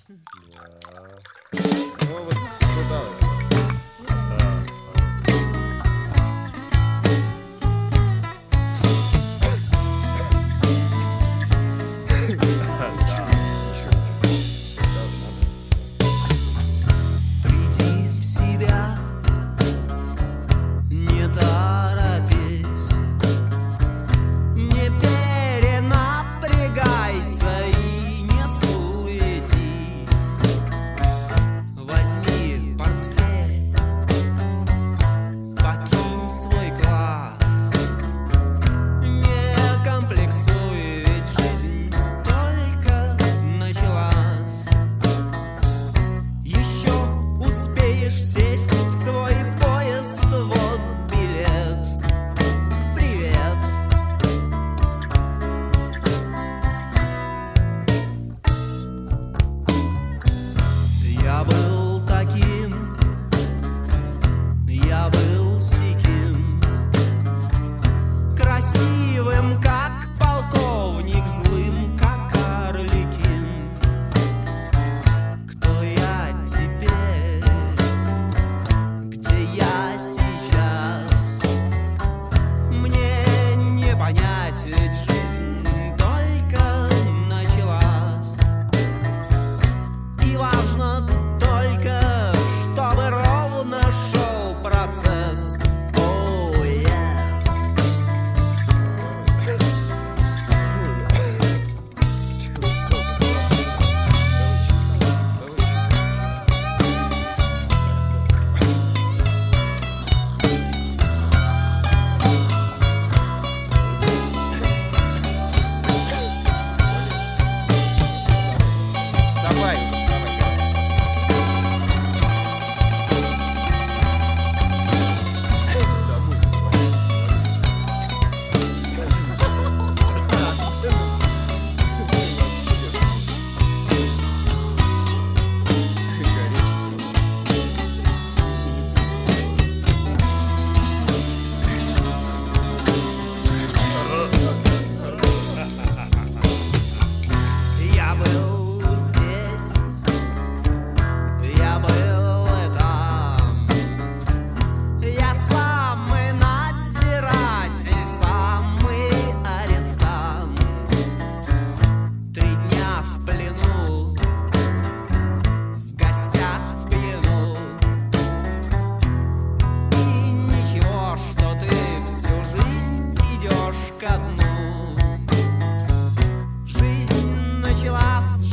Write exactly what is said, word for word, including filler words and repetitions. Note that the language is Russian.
Да. Ну вот сюда. Да. Приди в себя, не торопись, не перенапрягайся и не суетись. Возьми портфель, покинь свой класс, не комплексуй, ведь жизнь только началась. Еще успеешь сесть в свой поезд, вот билет. Привет. Я был таким, я был сяким, красивым, как полковник, злым, как Арлекин. Кто я теперь? Где я сейчас? Мне не понять, ведь жизнь только началась. И важно только, чтобы ровно шел процесс. Oh, yes. Вставай. Я был здесь, я был там, я самый надзиратель, самый арестант. Три дня в плену, в гостях в плену. И ничего, что ты всю жизнь идешь ко дну. Жизнь началась,